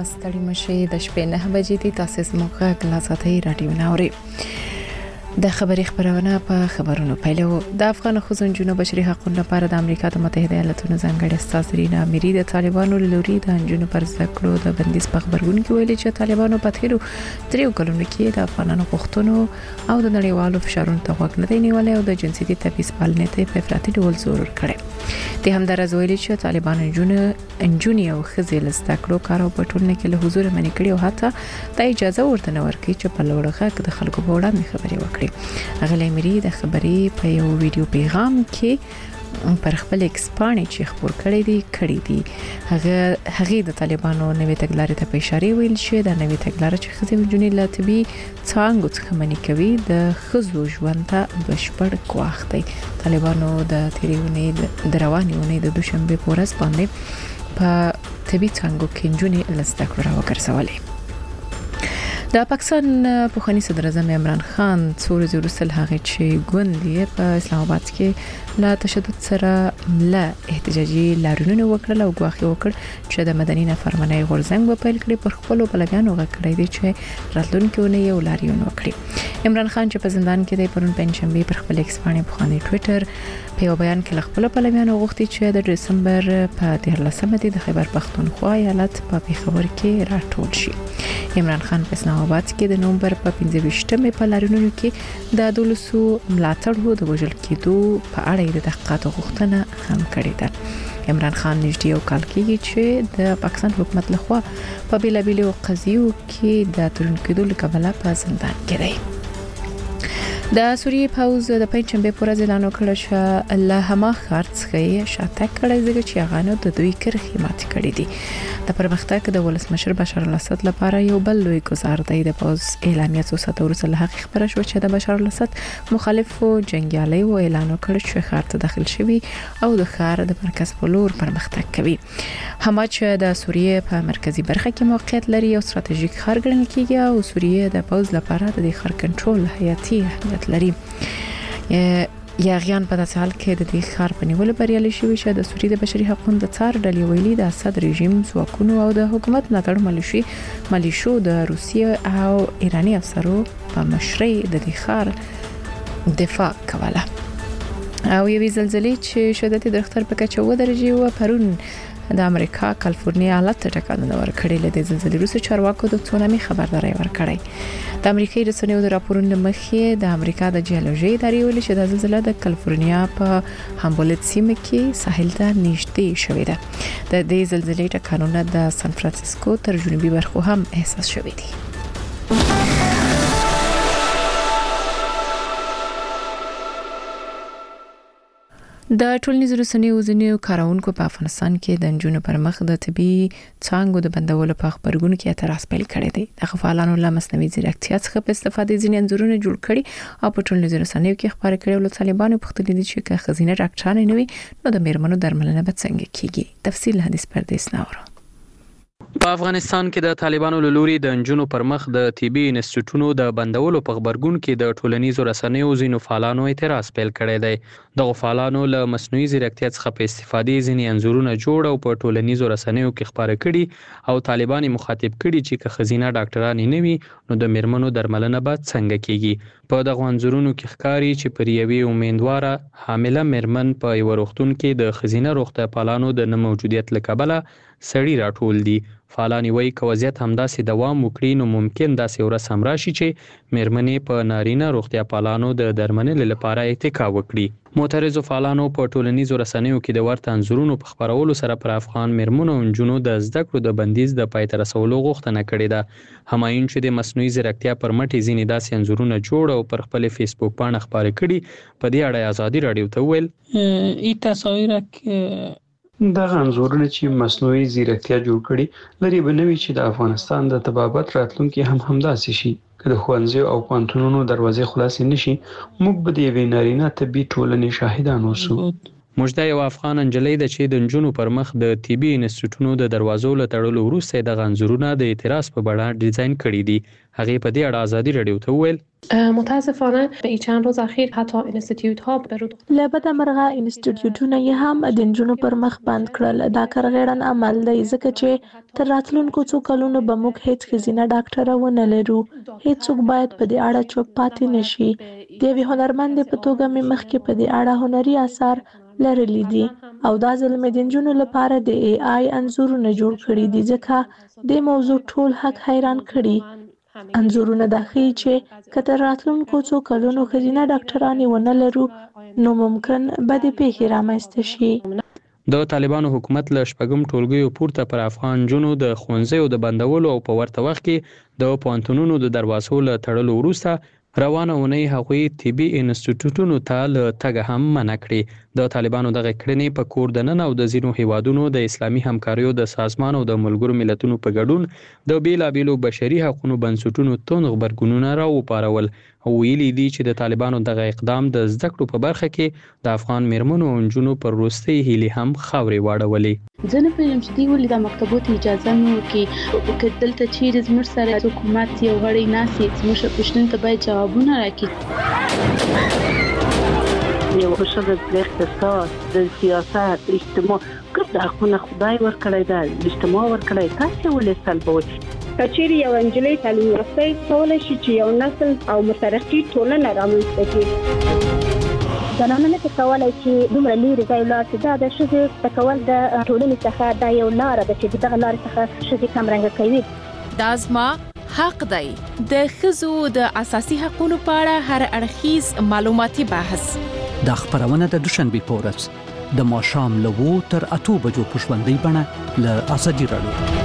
ستړي مشي د شپې 9 بجې دي. تاسو زموږ غږ لا ساتي رادیو ناوري. د خبري خبرونه په خبرونو پیلو. د افغان ښځو بشري حقوقو لپاره د امریکا د متحده ایالاتونو ځانګړي استاذ رینا اميري د طالبانو لوري د انجونو پر ذکرو د بندیز په خبرګون کې ویلي چې طالبانو په تیرو 3 کلونو کې د افغانانو غوښتنو او د نړیوالو فشارونو ته غوږ نه دی نیولای او د جنسيتي تبعیض پالنې ته په افراطي ډول زور کړی. د همدارز ویلي چې طالبان انجونی او خزي لستکړو کارو په ټولنه کې له حضور منې کړی او حتی د اجازه ورته نه ورکړي چې په لوړغه کې د خلکو په وړاندې خبري وکړي. اغلی اميري د خبري په یو ویډیو پیغام کې پر خپل ایکسپانې چې خبر کړی دی هغه د طالبانو نوې تګلارې ته په اشاره ویل شوی د نوې تګلارې چې خزي جنونی لاتبي څنګه څخه منې کوي د خزو ژوند ته بشپړ کوښښ دی. طالبانو د تیریونی د روانیونی د دوشنبه په ورځ باندې په طبي څنګه کې جنونی لستکړه راوګرځولې. د پاکستان پوخنی صدر اعظم عمران خان څو ورځې وروسته هغه چې ګوندې په اسلام آباد کې لا تشدد سره لا احتجاجي لارښوونه وکړه او غواخي وکړ چې د مدني نافرمانی غورځنګ په پیل کړي پر خپل بلګانو غکړی دی چې راتلونکي ونه یو لاریون وکړي. عمران خان چې په زندان کې دی پرون پنځشنبه پر خپل ایکس باندې په ټوئیټر په بیان کې خپل بلګانو غوښتي چې د دسمبر په 13مه د خیبر پختونخوا ایالت په پیښور کې راټول شي. عمران خان په اسلام آباد کې د نومبر په 15مه په لاریونونو کې د دولسو ملاتړو د وژل کېدو په اړه د تحقیقات غوښتنه هم کړې ده. عمران خان نږدې یو کال کې چې د پاکستان حکومت لخوا په بیلابیلو قضیو کې د تورن کېدو لکبله په زندان کې دی. د سوریې پوز د پنځمبه پر ورځ اعلان وکړ چې الله هما خرڅ شاته کړی دی چې هغه د دوی کرخي مات کړی دي. د پرمختګ د ولسمشر بشار الاسد لپاره یو بل لوی ګزار دی. د پوز اعلامیه څو ساعت وروسته له هغه خبره شو چې د بشار الاسد مخالفو جنگیالي و اعلان وکړ چې ښار ته داخل شوی او د ښار د مرکز په لور پرمختګ کوي. هما چې د سوریې په مرکزی برخه کې موقعیت لري او ستراتیژیک ښار ګڼل کیږي او سوریې د پوز لپاره د ښار کنټرول حیاتي لري. یاغیان په داسې حال کې د دې ښار په نیولو بریالي شوي چې د سوریې د بشري حقوقو د څار ډلې ویلي د اسد رژیم ځواکونو او د حکومت ملاتړ ملیشو د روسیې او ایراني افسرو په مشرۍ د دې ښار دفاع کوله. او یوې زلزلې چې شدت د رختر په کچه 7 درجې و پرون د امریکا کالیفورنیا ایالت ته ټکانونه ورکړي. له دې زلزلې وروسته چارواکو د تسونامي خبرداري ورکړې. د امریکایي رسنیو د راپورونو مخې د امریکا د جیولوژي ادارې ویلي چې د زلزلې د کالیفورنیا په همبولت سیمه کې ساحل ته نږدې شوې ده. د دې زلزلې ټکانونه د سان فرانسیسکو تر جنوبي برخو هم احساس شوي دي. د ټولنیزو رسنیو ځینې کارونکو په افغانستان کې د انجونو پر مخ د طبي څانګو د بندولو په خبرګون کې اعتراض پیل کړی دی. د فعالانو له مصنوعي ځیرکتیا څخه په استفادې ځینې انځورونه جوړ کړي او په ټولنیزو رسنیو کې خبرې کړي. ول طالبانو پختلې دي چې که خزینه ډاکټرانه نه وي نو د میرمنو درملنه به څنګه کیږي. تفصیل حدیث پردیس ناورو. په افغانستان کې د طالبانو له لوري د انجونو پر مخ د طبي انسټیټیوټونو د بندولو په خبرګون کې د ټولنیزو رسنیو ځینو فعالانو اعتراض پیل کړی دی. دغه فعالانو له مصنوعي ځیرکتیا څخه په استفادې ځینې انځورونه جوړ او په ټولنیزو رسنیو کې خبرې کړي او طالبان مخاطب کړي چې که خزینه ډاکټران نه وي نو د میرمنو درملنه به څنګه کیږي. په دغه انځورونو کې ښکاري چې پر یوې امیندواره حامله میرمن په یو روغتون کې د خزینه روغتیا پالانو د نه موجودیت له کبله سړی راټول دي. فعالان وایي که وضعیت همداسې دوام وکړي نو ممکن داسې ورځ هم راشي چې میرمنې په نارینه روغتیا پالانو د درملنې لپاره اتکا وکړي. معترضو فعالانو په ټولنیزو رسنیو کې د ورته انځورونو په خبرولو سره پر افغان میرمنو او نجونو د زده کړو د بندیز د پای ته رسولو غوښتنه کړې ده. همایون چې د مصنوعي ځیرکتیا پر مټ ځینې داسې انځورونه جوړ او پر خپل فیسبوک باندې خبرې کړي. په دې اړه ازادي رادیو ته ویل این تصاویر دغه انځورونه چې مصنوعي ځیرکتیا جوړ کړي لري به نوي چې د افغانستان د طبابت راتلونکي هم همداسې شي. که د ښوونځیو او پوهنتونونو دروازې خلاصې نشي موږ به د یوې نارینه طبي ټولنې شاهدان اوسو. مجده یو افغان انجلۍ ده چې د نجونو پر مخ د طبي انسټیټونو د دروازو له تړلو وروسته د انځورونه د اعتراض په بڼه ډیزاین کړي دي. هغې په دې اړه ازادي رادیو ته وویل متاسفانه به این چند روز اخیر حتی اینستیتیوت ها برود لبد مرغه اینستیتیوټونه یې هم د نجونو پر مخ بند کړل. دا کرغېړن عمل دی ځکه چې تر راتلونکو څو کلونو به موږ هیڅ ښځینه ډاکټره ونه لرو. هیڅوک باید په دې اړه چوپ پاتې نشي. د یوې هنرمندې په توګه مې مخکې په دې اړه هنري اثار لرلي دي او دا ځل مې د نجونو لپاره د AI انځورونه جوړ کړي دي ځکه د موضوع ټول حق حیران کړي. انځورونه دا ښیي چې که تر راتلونکو څو کلونو ښځینه ډاکټرانې ونه لرو نو ممکن بدې پیښې رامنځته شي. د طالبانو حکومت له شپږم ټولګیو پورته پر افغان نجونو د ښوونځیو د بندولو او په ورته وخت کې د پوهنتونونو د دروازو له تړلو وروسته روانه اونۍ هغوی طبي انسټیټوټونو ته له تګه هم منع کړي. د طالبانو دغه کړنې په کور دننه او د ځینو هیوادونو د اسلامي همکاریو د سازمان او د ملګرو ملتونو په ګډون د بیلابیلو بشري حقوقو بنسټونو توند غبرګونونه راوپارول او ویلي دي چې د طالبانو دغه اقدام د زده کړو په برخه کې د افغان میرمنو او نجونو پر وروستۍ هیلې هم خاورې واړولې. زه نه پوهیږم چې دوی ولې د مکتبو ته اجازه نه ورکوي. که دلته چیرې زموږ سره حکومت یو غړی ناست زموږ پوښتنو ته باید جوابونه راکړي. یو ښځه د اقتصاد، د سیاست، اجتماع ګډ حقونه خدای ورکړی دی، اجتماع ورکړی، تاسو ولې سلبوي؟ کچېرې یو انجلۍ تعلیم یافته کولای شي چې یو نسل او مترقي ټولنه رامنځته کړي. زنانه نه کولای چې دومره لري ځای لاړ شي. دا د ښځې تکول د ټولنې څخه دا یو لار ده چې دغه لار څخه ښځې کمرنګه کوي. دا زما حق دی. د ښځو د اساسي حقوقو په اړه هر اړخیز معلوماتي بحث دا خبرونه د دوشنبه په ورځ د ماښام له 2 تر 8 بجو په ژوندۍ بڼه له ازادي رادیو.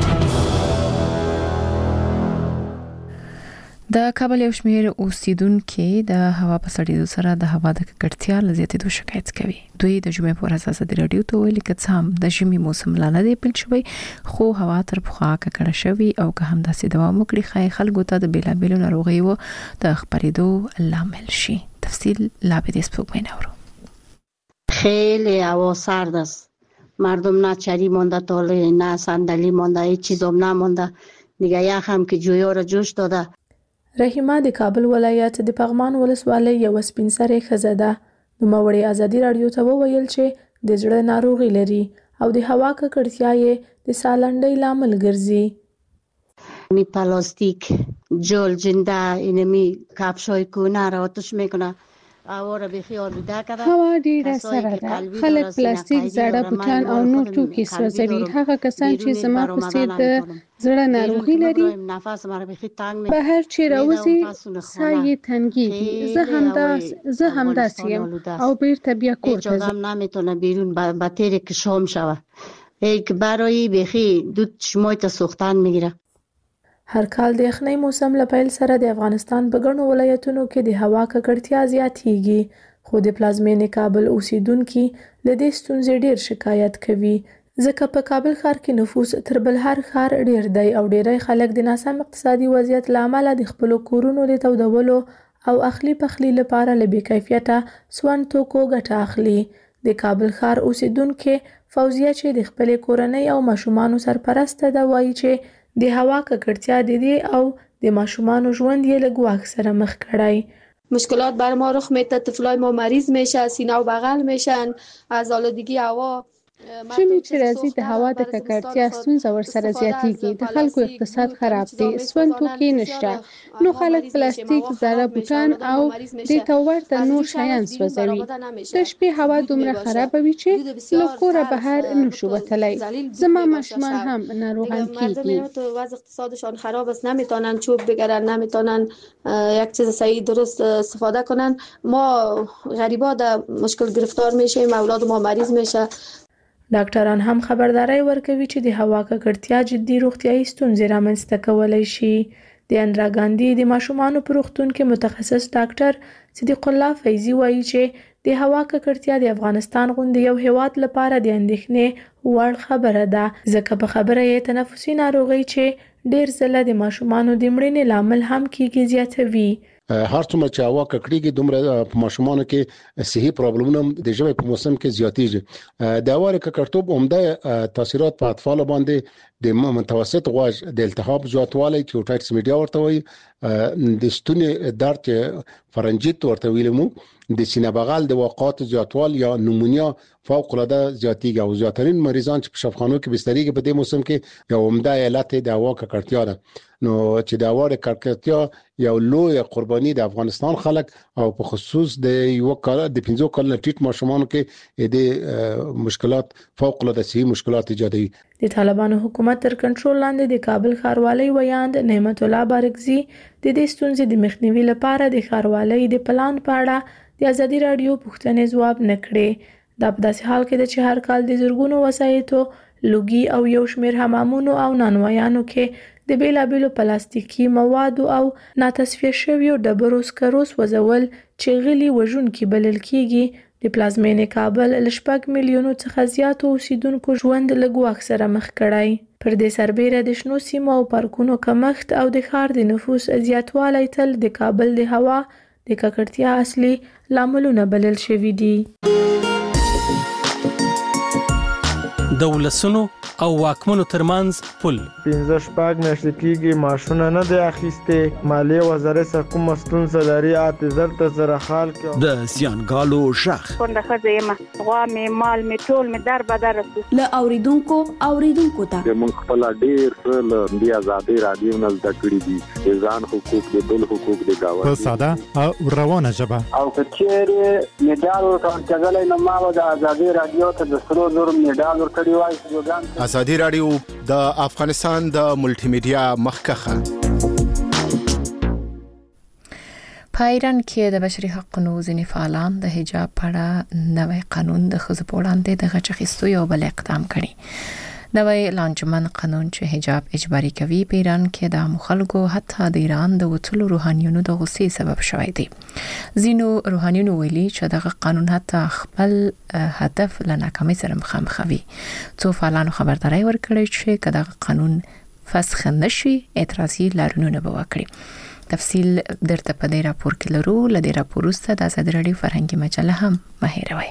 د کابل یو شمېر اوسیدونکو د هوا په سړېدو سره د هوا د ککړتیا له زیاتېدو شکایت کوي. دوی د جمعې په ورځ ازادي رادیو ته ویلي چې څه هم د ژمي موسم لا نه دی پیل شوی خو هوا تر پخوا ککړه شوی او که هم داسې دوام وکړي خلکو ته د بیلابیلو ناروغیو د خپرېدو لامل شي. تفصیل لابد اسپوږمۍ نورو. خیلی هوا سرد است. مردم نه چری مانده تاله نه صندلی مانده هیچ چیزام نمانده دیگه. یخ هم که جویا را جوش داده. رحیمه د کابل ولایت د پغمان ولسوالۍ یو سپین سرې ښځه ده. نوموړې ازادي رادیو ته وویل چې د زړه ناروغي لري او د هوا ککړتیا یې د سالنډۍ لامل ګرځي. می پلاستیک جل جنده اینمی کفشای کونه را آتش میکنه. هوا ډیره سړه ده. خلک پلاستیک، زاړه بوټان او نور توکي سوځوي. هغه کسان چې زما په څیر د زړه ناروغي لري بهر چې راوځي ساه یې تنګیږي. زه همداسې یم او بیرته بیا کور ته ځم. نمیتونه بیرون به تیره که شام شوه. یک برای بخی دود شمای تا سوختن میگیره. هر کال د یخنۍ موسم له پیل سره د افغانستان په ګڼو ولایتونو کې د هوا ککړتیا زیاتېږي خو د پلازمینې کابل اوسیدونکي له دې ستونزې ډېر شکایت کوي ځکه په کابل ښار کې نفوس تر بل هر ښار ډېر دی او ډېری خلک د ناسم اقتصادي وضعیت له امله د خپلو کورونو د تودولو او اخلي پخلي لپاره له بې کیفیته سون توکو ګټه اخلي. د کابل ښار اوسیدونکې فوزیه چې د خپلې کورنۍ او ماشومانو سرپرسته ده وایي چې د هوا ککړتیا د دې او د ماشومانو ژوند یې له ګواښ سره مخ کړی. مشکلات بر ما رخ میده. طفلای ما مریض میشه، سینه و بغل میشن از آلودگی هوا. ژمی چې راځي د هوا د ککړتیا ستونزه ورسره زیاتېږي. د خلکو اقتصاد خراب دی. سون توکي نشته نو خلک پلاستیک، زاړه بوټان او د ته ورته نور شیان سوځوي. د شپې هوا دومره خرابه وي چې له کوره بهر نشو وتلی. زما ماشومان هم ناروغان کیږي. وضع اقتصادشان خراب است، نمیتونن چوب بگیرن، نمیتونن یک چیز صحیح درست استفاده کنن. ما غریبا در مشکل گرفتار میشیم، اولاد ما مریض میشه. ډاکټران هم خبرداري ورکوي چې د هوا ککړتیا جدي روغتیايي ستونزې رامنځته کولی شي. د اندرا ګاندي د ماشومانو په روغتون کې متخصص ډاکټر صدیق الله فیضي وایي چې د هوا ککړتیا د افغانستان غوندې یو هیواد لپاره د اندېښنې وړ خبره ده ځکه په خبره یې تنفسي ناروغۍ چې ډېر ځله د ماشومانو د مړینې لامل هم کیږي زیاتوي. هر څومره چې هوا ککړیږي دومره په ماشومانو کې صحي پرابلمونه د ژمي په موسم کې زیاتېږي. د هوا ککړتوب عمده تاثیرات په اطفال باندې د متوسط غوږ د التهاب زیاتوالی چې اوټایټس میډیا ورته وایي، د ستوني درد فرنجیت ورته ویلمو، د سینه بغل د واقعات زیاتوال یا نمونیا فوق العاده زیاتیږي او زیاترین مریضان چې په شفاخانو کې بسترېږي په دې موسم کې یو عمده علت د هوا ککړتیا ده. نو چې د هوا ککړتیا یو لوی قرباني د افغانستان خلک او په خصوص د یو کال د 15 کال ټیټ ماشومانو کې د مشکلات فوق العاده صحي مشکلات ایجادوي. د طالبانو حکومت تر کنټرول لاندې د کابل ښاروالۍ ویاند نعمت الله بارکزي د دې ستونزې د مخنیوي لپاره د ښاروالۍ د پلان په اړه د ازادي رادیو پوښتنې ځواب نه کړې. دا په داسې حال کې چې هر کال د زرګونو وسایطو، لوګي او یو شمېر حمامونو او نانوایانو کې د بیلابیلو پلاستیکي موادو او ناتصفیه شویو ډبرو سکرو سوځول چې غلي وژونکي بلل کیږي، د پلازمینې کابل له 6 میلیونو څخه زیاتو اوسیدونکو ژوند له ګواښ سره مخ کړی. پر دې سربیره د شنو سیمو او پارکونو کمښت او د ښار د نفوس زیاتوالی تل د کابل د هوا د ککړتیا اصلي لاملونه بلل شوي دي. د ولسونو او واکمنو ترمنځ پل 15 میاشتې کېږي ماشونه نه دی اخیستې، مالیې وزارت څخه کومه ستونزه لري، اعتذار ته سره حال کې د زیانګالو شخ کونډه ښځه یم، غوا مې مال مې ټول مې در بدر له اوریدونکو ته موږ خپل ډېر له دې ازادي رادیو نه زده کړي دي، ځان حقوق دي، بل حقوق دي گاوه په ساده او روانه ژبه. او کچېره میډال ورکړل نو ما د ازادي رادیو ته د 300 میډال ورکړی وای. ازادي رادیو د افغانستان د ملټي میډیا مخکخه. په ایران کې د بشري حقوقو ځینې فعالان د حجاب په اړه نوی قانون د ښځو په وړاندې د غچ اخیستو یو بل اقدام کړي. نوی لانجمن قانون چې حجاب اجباري کوي په ایران کې د مخالګو حتی د ایران د وټلو روحانيونو د غصې سبب شوی دی. ځینو روحانيونو ویلي چې دغه قانون حتی خپل هدف له ناکامۍ سره مخامخ وي. څو فعالانو خبرداري ورکړې چې کله قانون فسخ نشي اعتراضي لارښوونې به وکړي. تفصیل درته په دې راپور کې لرو. لدې راپور سره د ازادي رادیو فرهنګي مجله هم مهیروي.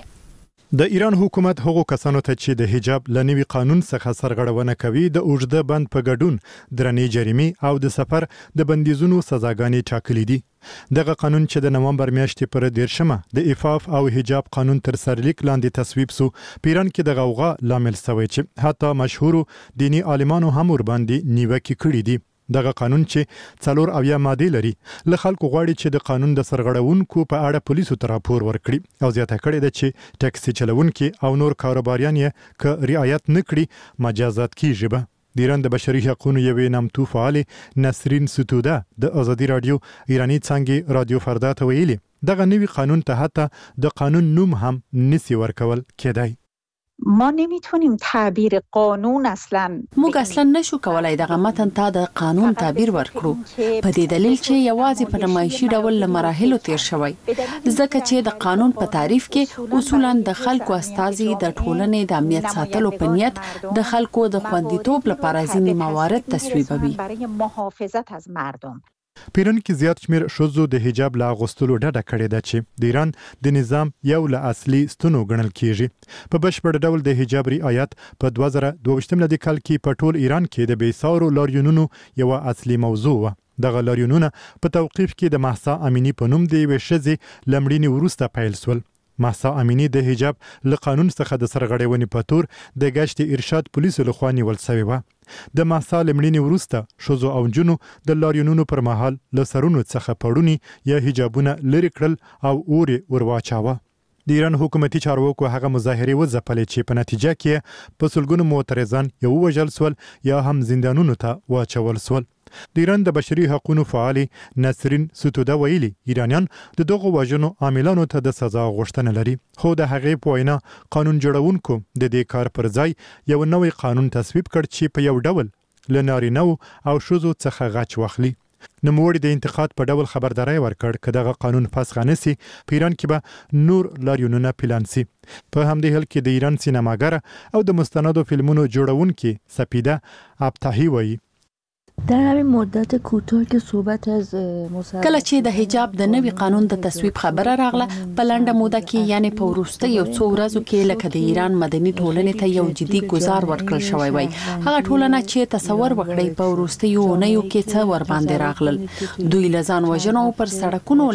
د ایران حکومت هغو کسانو ته چې د حجاب لنوي قانون څخه سرغړونه کوي د اوږده بند په ګډون درنې جریمې او د سفر د بندیزونو سزاګانې ټاکلي دي. دغه قانون چې د نومبر میاشتې پر 13 د عفاف او حجاب قانون تر سرلیک لاندې تصویب سو، پیران کې د غوغا لامل شوی چې حتی مشهور دینی عالمانو هم ور باندې نیوکه کړې دي. دغه قانون چې 4 او یا ماده لري له خلکو غواړي چې د قانون د سرغړونکو په اړه پولیسو ته راپور ورکړي او زیاته کړي ده چې ټاکسي چلوونکي او نور کاروباریان یې ک رعایت نکړي مجازات کیږي. به د ایران د بشري حقوقو یوې نامتو فعال نسرین ستوده د ازادي رادیو ایرانی څنګه رادیو فردا ته ویلي دغه نوی قانون ته حتی د قانون نوم هم نسی ورکول کېدای. ما نمیتونیم تعبیر قانون موږ اصلا نشو کولای دغه متن ته د قانون تعبیر ورکړو په دې دلیل چې یوازې په نمایشي ډول له مراحلو تیر شوی، ځکه چې د قانون په تعریف کې اصولا د خلکو استازي د ټولنې د امنیت ساتلو په نیت د خلکو د خوندیتوب لپاره ځینې موارد تصویبوي. برای محافظت از مردم پیران کې زیات شمیر شوزو د حجاب لا غوستلو ډډه کړې ده چې د ایران د نظام یو له اصلي ستونو ګڼل کیږي. په بشپړ ډول د حجاب رعایت په 2022 لدی کال کې په ټول ایران کې د بیسارو لاریونونو یو اصلي موضوع و. دغه لاریونونه په توقیف کې د مهسا امینی په نوم د یوې ښځې لمړینې وروسته پیل شول. مهسا امینی د حجاب له قانون څخه د سرغړونې په تور د گشت ارشاد پولیسو لخوا نیول شوی و. د مهسا لمړینې وروسته شوزو او جنو د لاریونونو پر مهال له سرونو څخه پړونی یا حجابونه لري کړل او اوري ورواچاوه. د ایران حکومتي چارواکو هغه مظاهره وځپلې چې په نتیجه کې په سلګونو معترضان یو وژل سول یا هم زندانونو ته واچول سول. د ایران د بشري حقوقو فعال نسرین ستوده ویلي ایرانیان د دغه وژنو عاملانو ته د سزا غوښتنه لري، خو د هغې په وینا قانون جوړونکو د دې کار پر ځای یو نوې قانون تصویب کړ چې په یو ډول له نارینه او ښځو څخه غچ واخلي. نوموړي د انتقاد په ډول خبرداري ورکړ چې دغه قانون فسخ نشي په ایران کې به نور لاریونونه پلان سي. په همدې حال کې د ایران سینماګر او د مستندو فلمونو جوړونکي سپیده ابتاحی وایي در همین مدت کوتاه که صحبت از کله چې د حجاب د نوي قانون د تصویب خبره راغله په لنډه موده کې یعنی په وروسته یو څو ورځو کې لکه د ایران مدني ټولنې ته یو جدي گزار ورکړل شوی وای. هغه ټولنه چې تصور وکړي په وروسته یو نه یو کې څه ور باندې راغلل. دوی لزان وژنو پر سړکونو